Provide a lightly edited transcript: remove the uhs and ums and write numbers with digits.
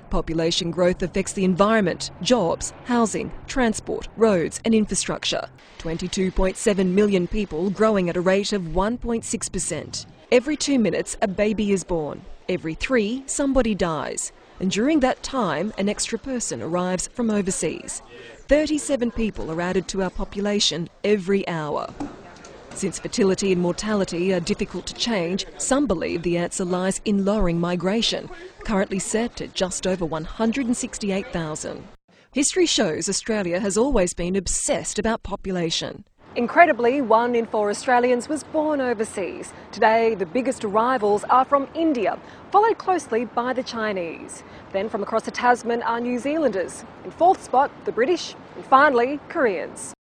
Population growth affects the environment, jobs, housing, transport, roads and infrastructure. 22.7 million people growing at a rate of 1.6%. Every 2 minutes, a baby is born. Every 3, somebody dies. And during that time, an extra person arrives from overseas. 37 people are added to our population every hour. Since fertility and mortality are difficult to change, some believe the answer lies in lowering migration, currently set at just over 168,000. History shows Australia has always been obsessed about population. Incredibly, 1 in 4 Australians was born overseas. Today, the biggest arrivals are from India, followed closely by the Chinese. Then from across the Tasman are New Zealanders. In 4th spot, the British, and finally, Koreans.